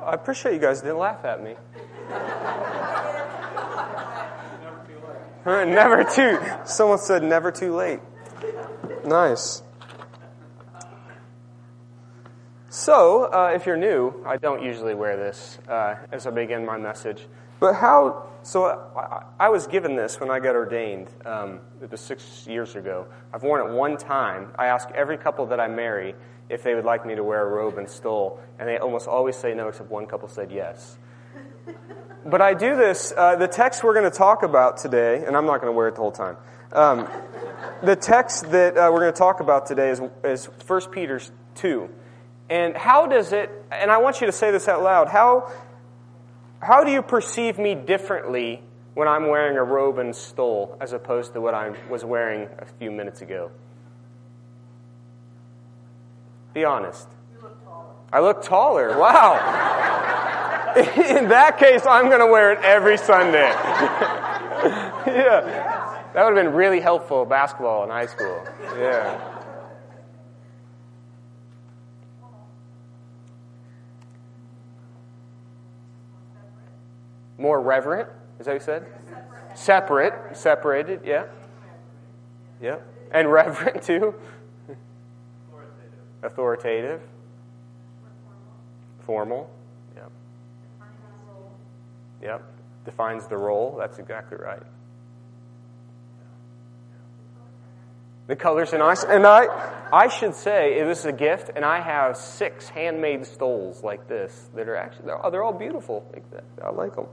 I appreciate you guys didn't laugh at me. Never too. Someone said never too late. Nice. So, if you're new, I don't usually wear this as I begin my message. But I was given this when I got ordained. It was 6 years ago. I've worn it one time. I ask every couple that I marry if they would like me to wear a robe and stole, and they almost always say no, except one couple said yes. But I do this, the text we're going to talk about today, and I'm not going to wear it the whole time. The text that we're going to talk about today is 1 Peter 2. And how does it, and I want you to say this out loud, how do you perceive me differently when I'm wearing a robe and stole as opposed to what I was wearing a few minutes ago? Be honest. You look taller. I look taller. Wow. In that case, I'm going to wear it every Sunday. Yeah. That would have been really helpful basketball in high school. Yeah. More reverent, is that what you said? Separated, yeah. Yeah. And reverent too. Authoritative. Formal. Yep. Yep. Defines the role. That's exactly right. The colors are nice. And I should say, this is a gift, and I have 6 handmade stoles like this that are actually, they're all beautiful like that. I like them.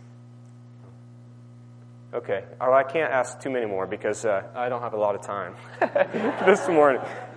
Okay. I can't ask too many more because I don't have a lot of time this morning.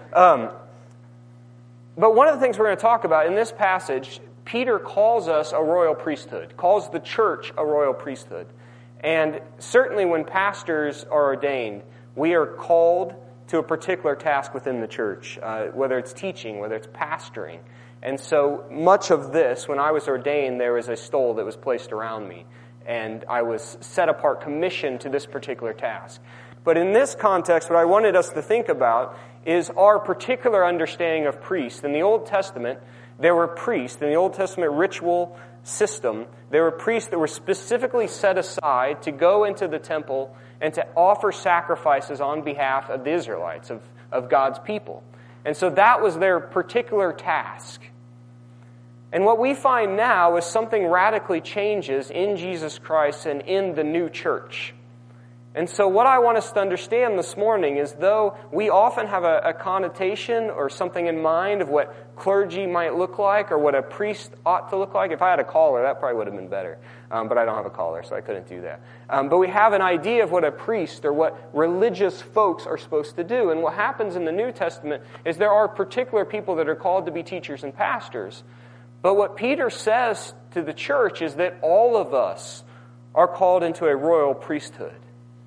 But one of the things we're going to talk about in this passage, Peter calls us a royal priesthood, calls the church a royal priesthood. And certainly when pastors are ordained, we are called to a particular task within the church, whether it's teaching, whether it's pastoring. And so much of this, when I was ordained, there was a stole that was placed around me. And I was set apart, commissioned to this particular task. But in this context, what I wanted us to think about is our particular understanding of priests. In the Old Testament, there were priests. In the Old Testament ritual system, there were priests that were specifically set aside to go into the temple and to offer sacrifices on behalf of the Israelites, of God's people. And so that was their particular task. And what we find now is something radically changes in Jesus Christ and in the new church. And so what I want us to understand this morning is though we often have a connotation or something in mind of what clergy might look like or what a priest ought to look like. If I had a collar, that probably would have been better. But I don't have a collar, so I couldn't do that. But we have an idea of what a priest or what religious folks are supposed to do. And what happens in the New Testament is there are particular people that are called to be teachers and pastors. But what Peter says to the church is that all of us are called into a royal priesthood.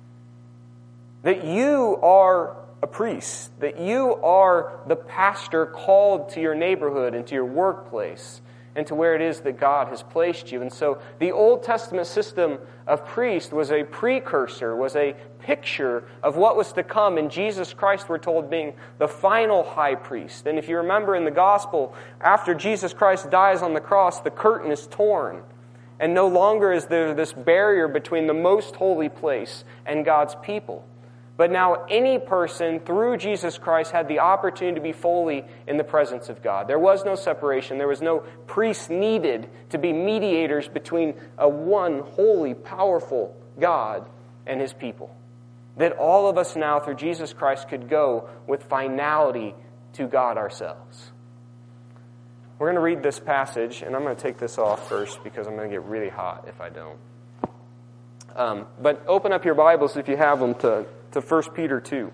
That you are a priest. That you are the pastor called to your neighborhood and to your workplace and to where it is that God has placed you. And so the Old Testament system of priest was a precursor, was a picture of what was to come in Jesus Christ, we're told, being the final high priest. And if you remember in the gospel, after Jesus Christ dies on the cross, the curtain is torn. And no longer is there this barrier between the most holy place and God's people. But now any person through Jesus Christ had the opportunity to be fully in the presence of God. There was no separation. There was no priest needed to be mediators between a one holy, powerful God and His people. That all of us now through Jesus Christ could go with finality to God ourselves. We're going to read this passage, and I'm going to take this off first because I'm going to get really hot if I don't. But open up your Bibles if you have them to 1 Peter 2.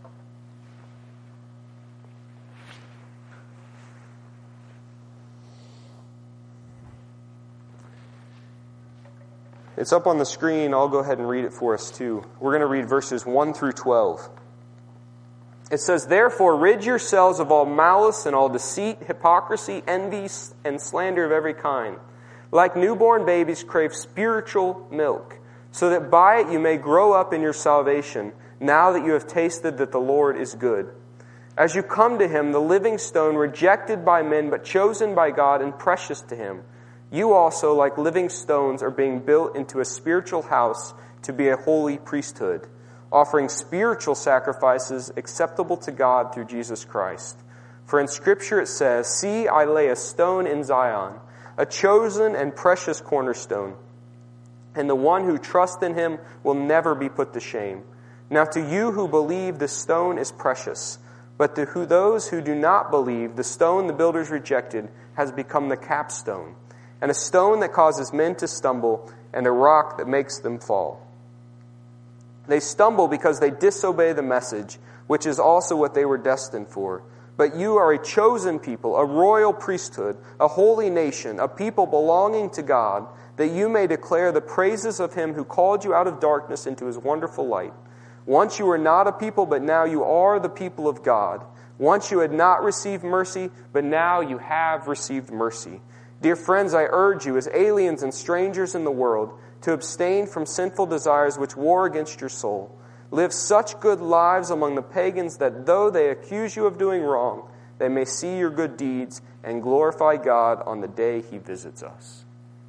It's up on the screen. I'll go ahead and read it for us too. We're going to read verses 1 through 12. It says, "Therefore rid yourselves of all malice and all deceit, hypocrisy, envy, and slander of every kind. Like newborn babies, crave spiritual milk, so that by it you may grow up in your salvation, now that you have tasted that the Lord is good. As you come to Him, the living stone, rejected by men, but chosen by God and precious to Him, You also, like living stones, are being built into a spiritual house to be a holy priesthood, offering spiritual sacrifices acceptable to God through Jesus Christ. For in Scripture it says, "See, I lay a stone in Zion, a chosen and precious cornerstone, and the one who trusts in him will never be put to shame." Now to you who believe, the stone is precious, but to those who do not believe, the stone the builders rejected has become the capstone, and a stone that causes men to stumble, and a rock that makes them fall. They stumble because they disobey the message, which is also what they were destined for. But you are a chosen people, a royal priesthood, a holy nation, a people belonging to God, that you may declare the praises of him who called you out of darkness into his wonderful light. Once you were not a people, but now you are the people of God. Once you had not received mercy, but now you have received mercy. Dear friends, I urge you, as aliens and strangers in the world, to abstain from sinful desires which war against your soul. Live such good lives among the pagans that though they accuse you of doing wrong, they may see your good deeds and glorify God on the day he visits us.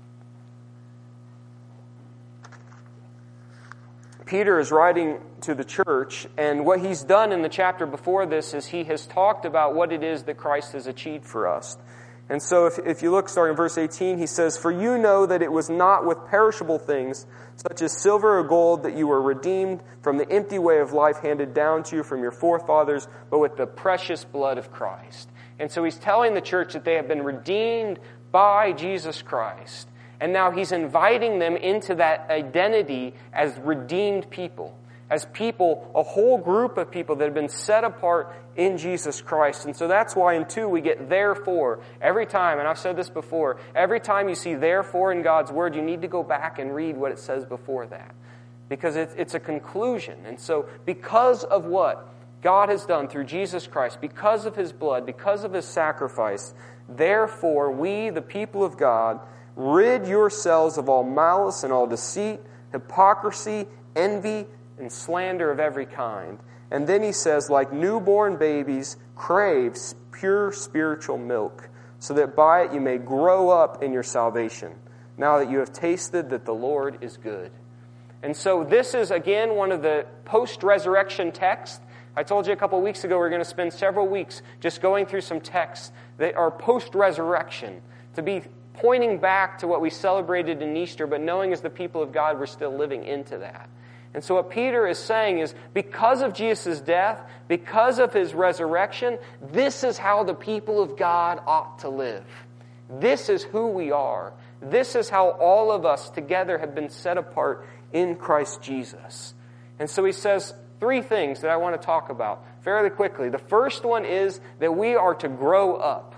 Peter is writing to the church, and what he's done in the chapter before this is he has talked about what it is that Christ has achieved for us. And so if you look, starting in verse 18, he says, "For you know that it was not with perishable things, such as silver or gold, that you were redeemed from the empty way of life handed down to you from your forefathers, but with the precious blood of Christ." And so he's telling the church that they have been redeemed by Jesus Christ. And now he's inviting them into that identity as redeemed people. As people, a whole group of people that have been set apart in Jesus Christ. And so that's why in 2 we get therefore. Every time, and I've said this before, every time you see therefore in God's Word, you need to go back and read what it says before that. Because it's a conclusion. And so because of what God has done through Jesus Christ, because of his blood, because of his sacrifice, therefore we, the people of God, rid yourselves of all malice and all deceit, hypocrisy, envy, and slander of every kind. And then he says, like newborn babies, crave pure spiritual milk, so that by it you may grow up in your salvation, now that you have tasted that the Lord is good. And so this is, again, one of the post-resurrection texts. I told you a couple weeks ago we're going to spend several weeks just going through some texts that are post-resurrection, to be pointing back to what we celebrated in Easter, but knowing as the people of God we're still living into that. And so what Peter is saying is, because of Jesus' death, because of his resurrection, this is how the people of God ought to live. This is who we are. This is how all of us together have been set apart in Christ Jesus. And so he says 3 things that I want to talk about fairly quickly. The first one is that we are to grow up.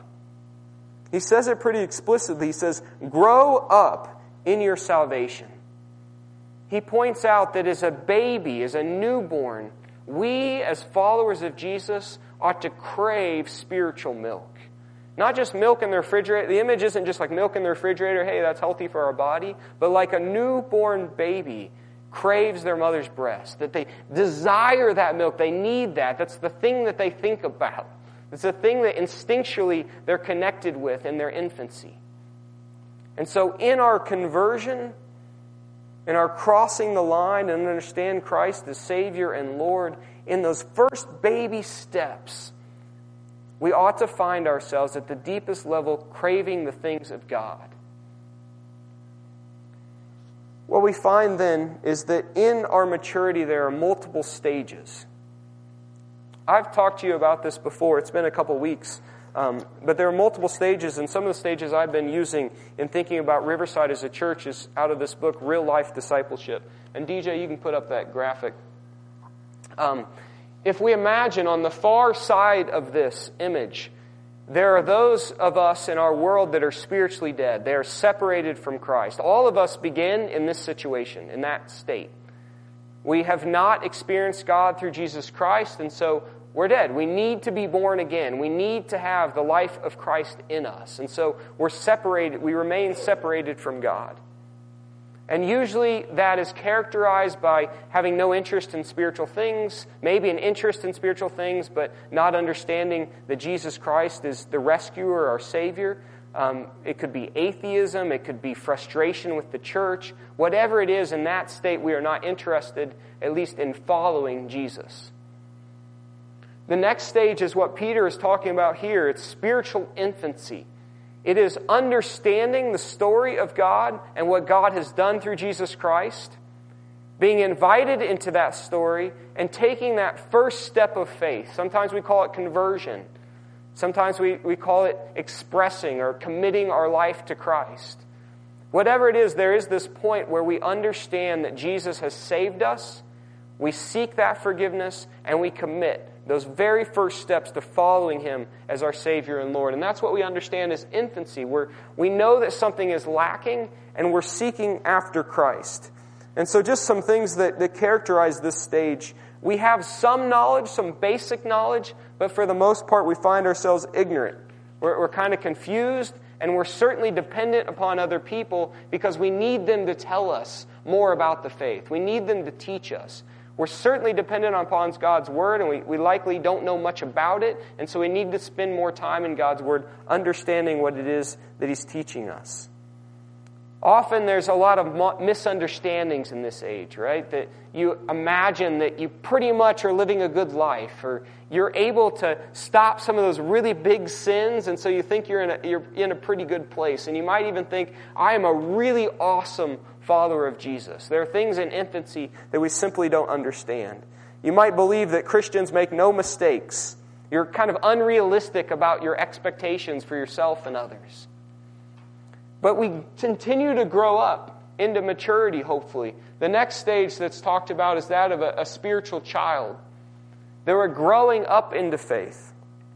He says it pretty explicitly. He says, grow up in your salvation. He points out that as a baby, as a newborn, we as followers of Jesus ought to crave spiritual milk. Not just milk in the refrigerator. The image isn't just like milk in the refrigerator, hey, that's healthy for our body, but like a newborn baby craves their mother's breast, that they desire that milk, they need that. That's the thing that they think about. It's the thing that instinctually they're connected with in their infancy. And so in our conversion, in our crossing the line and understand Christ as Savior and Lord, in those first baby steps, we ought to find ourselves at the deepest level craving the things of God. What we find then is that in our maturity there are multiple stages. I've talked to you about this before. It's been a couple weeks. But there are multiple stages, and some of the stages I've been using in thinking about Riverside as a church is out of this book, Real Life Discipleship. And DJ, you can put up that graphic. If we imagine on the far side of this image, there are those of us in our world that are spiritually dead. They are separated from Christ. All of us begin in this situation, in that state. We have not experienced God through Jesus Christ, and so we're dead. We need to be born again. We need to have the life of Christ in us. And so we're separated. We remain separated from God. And usually that is characterized by having no interest in spiritual things, maybe an interest in spiritual things, but not understanding that Jesus Christ is the rescuer, our Savior. It could be atheism. It could be frustration with the church. Whatever it is, in that state, we are not interested, at least in following Jesus. The next stage is what Peter is talking about here. It's spiritual infancy. It is understanding the story of God and what God has done through Jesus Christ, being invited into that story, and taking that first step of faith. Sometimes we call it conversion. Sometimes we call it expressing or committing our life to Christ. Whatever it is, there is this point where we understand that Jesus has saved us, we seek that forgiveness, and we commit those very first steps to following Him as our Savior and Lord. And that's what we understand as infancy, where we know that something is lacking and we're seeking after Christ. And so just some things that characterize this stage. We have some knowledge, some basic knowledge, but for the most part we find ourselves ignorant. We're kind of confused, and we're certainly dependent upon other people because we need them to tell us more about the faith. We need them to teach us. We're certainly dependent upon God's Word, and we likely don't know much about it, and so we need to spend more time in God's Word understanding what it is that He's teaching us. Often there's a lot of misunderstandings in this age, right? That you imagine that you pretty much are living a good life, or you're able to stop some of those really big sins, and so you think you're in a pretty good place. And you might even think, I am a really awesome follower of Jesus. There are things in infancy that we simply don't understand. You might believe that Christians make no mistakes. You're kind of unrealistic about your expectations for yourself and others. But we continue to grow up into maturity, hopefully. The next stage that's talked about is that of a spiritual child. They were growing up into faith.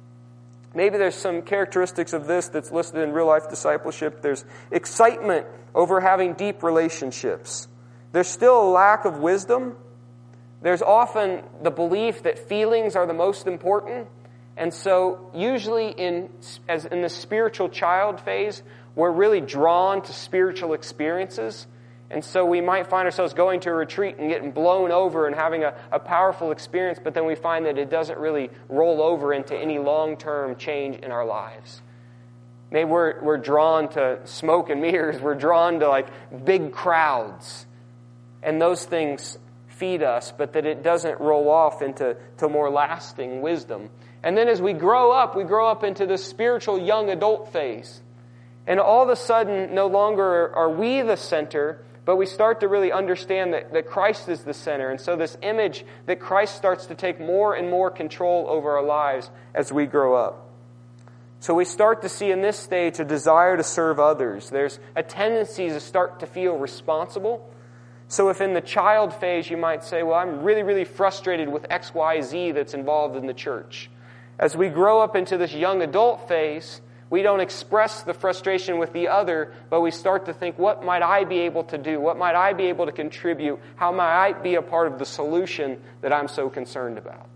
Maybe there's some characteristics of this that's listed in real-life discipleship. There's excitement over having deep relationships. There's still a lack of wisdom. There's often the belief that feelings are the most important. And so usually as in the spiritual child phase, we're really drawn to spiritual experiences. And so we might find ourselves going to a retreat and getting blown over and having a powerful experience, but then we find that it doesn't really roll over into any long-term change in our lives. Maybe we're drawn to smoke and mirrors. We're drawn to big crowds. And those things feed us, but that it doesn't roll off into more lasting wisdom. And then as we grow up into the spiritual young adult phase. And all of a sudden, no longer are we the center, but we start to really understand that Christ is the center. And so this image that Christ starts to take more and more control over our lives as we grow up. So we start to see in this stage a desire to serve others. There's a tendency to start to feel responsible. So if in the child phase you might say, well, I'm really, really frustrated with X, Y, Z that's involved in the church. As we grow up into this young adult phase, we don't express the frustration with the other, but we start to think, what might I be able to do? What might I be able to contribute? How might I be a part of the solution that I'm so concerned about?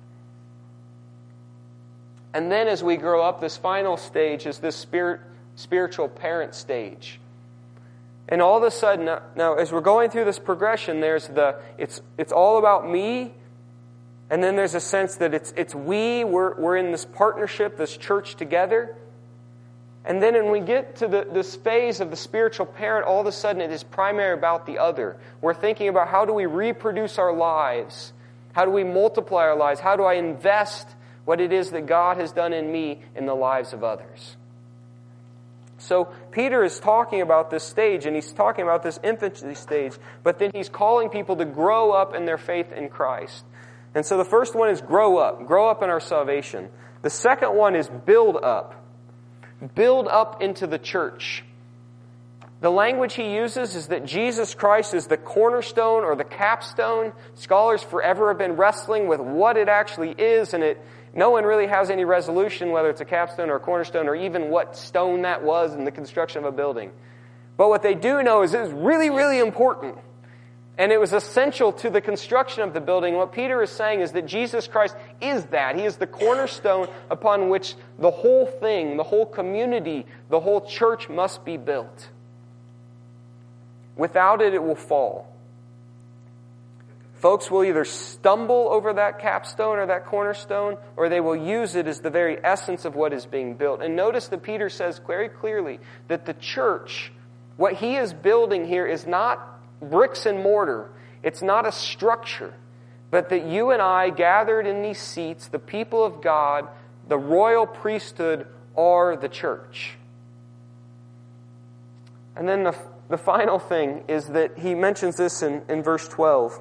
And then as we grow up, this final stage is this spiritual parent stage. And all of a sudden, now as we're going through this progression, there's it's all about me. And then there's a sense that we're in this partnership, this church together. And then when we get to this phase of the spiritual parent, all of a sudden it is primarily about the other. We're thinking about how do we reproduce our lives? How do we multiply our lives? How do I invest what it is that God has done in me in the lives of others? So Peter is talking about this stage, and he's talking about this infancy stage, but then he's calling people to grow up in their faith in Christ. And so the first one is grow up in our salvation. The second one is build up into the church. The language he uses is that Jesus Christ is the cornerstone or the capstone. Scholars forever have been wrestling with what it actually is, and no one really has any resolution whether it's a capstone or a cornerstone or even what stone that was in the construction of a building. But what they do know is it was really, really important. And it was essential to the construction of the building. What Peter is saying is that Jesus Christ is that. He is the cornerstone upon which the whole thing, the whole community, the whole church must be built. Without it, it will fall. folks will either stumble over that capstone or that cornerstone, or they will use it as the very essence of what is being built. And notice that Peter says very clearly that the church, what he is building here is not bricks and mortar. It's not a structure, but that you and I gathered in these seats, the people of God, the royal priesthood, are the church. And then the final thing is that he mentions this in verse 12.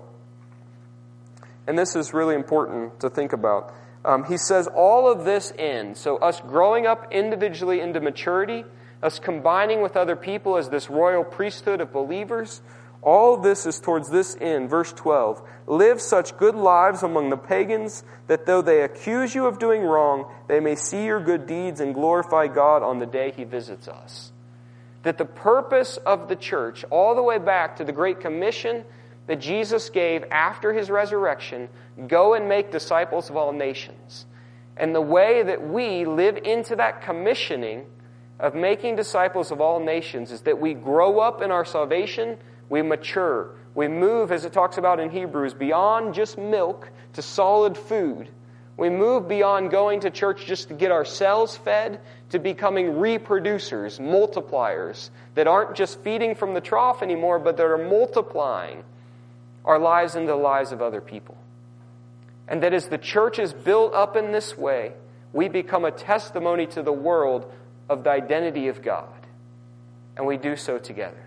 And this is really important to think about. He says all of this ends. So us growing up individually into maturity, us combining with other people as this royal priesthood of believers, all of this is towards this end. Verse 12. Live such good lives among the pagans that though they accuse you of doing wrong, they may see your good deeds and glorify God on the day He visits us. That the purpose of the church, all the way back to the Great Commission that Jesus gave after His resurrection, go and make disciples of all nations. And the way that we live into that commissioning of making disciples of all nations is that we grow up in our salvation, we mature, we move, as it talks about in Hebrews, beyond just milk to solid food. We move beyond going to church just to get ourselves fed to becoming reproducers, multipliers, that aren't just feeding from the trough anymore, but that are multiplying our lives into the lives of other people. And that as the church is built up in this way, we become a testimony to the world of the identity of God. And we do so together.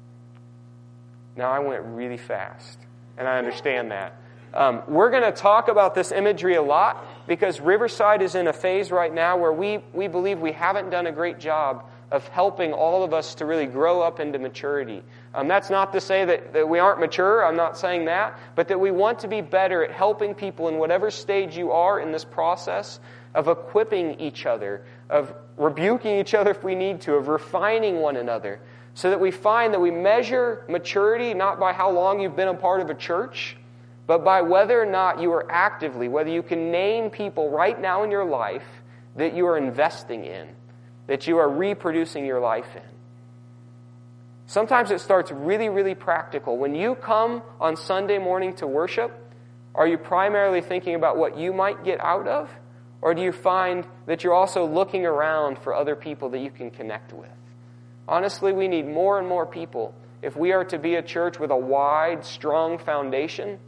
Now, I went really fast, and I understand that. We're going to talk about this imagery a lot because Riverside is in a phase right now where we believe we haven't done a great job of helping all of us to really grow up into maturity. That's not to say that we aren't mature. I'm not saying that. But that we want to be better at helping people in whatever stage you are in this process of equipping each other, of rebuking each other if we need to, of refining one another, so that we find that we measure maturity not by how long you've been a part of a church, but by whether or not you are actively, whether you can name people right now in your life that you are investing in, that you are reproducing your life in. Sometimes it starts really, really practical. When you come on Sunday morning to worship, are you primarily thinking about what you might get out of? Or do you find that you're also looking around for other people that you can connect with? Honestly, we need more and more people. If we are to be a church with a wide, strong foundation,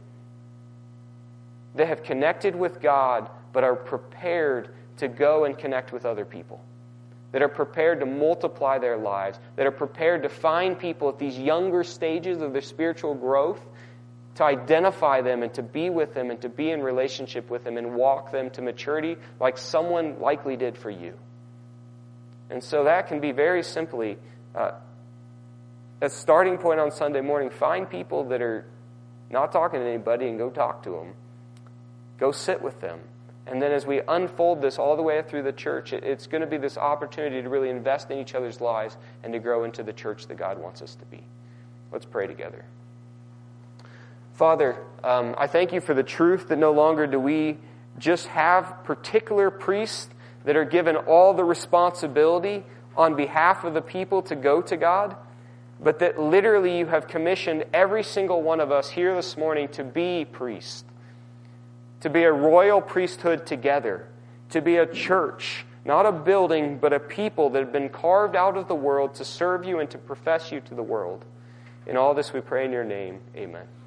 that have connected with God, but are prepared to go and connect with other people. That are prepared to multiply their lives. That are prepared to find people at these younger stages of their spiritual growth, to identify them and to be with them and to be in relationship with them and walk them to maturity like someone likely did for you. And so that can be very simply a starting point on Sunday morning. Find people that are not talking to anybody and go talk to them. Go sit with them. And then as we unfold this all the way through the church, it's going to be this opportunity to really invest in each other's lives and to grow into the church that God wants us to be. Let's pray together. Father, I thank you for the truth that no longer do we just have particular priests that are given all the responsibility on behalf of the people to go to God, but that literally you have commissioned every single one of us here this morning to be priests, to be a royal priesthood together, to be a church, not a building, but a people that have been carved out of the world to serve you and to profess you to the world. In all this we pray in your name. Amen.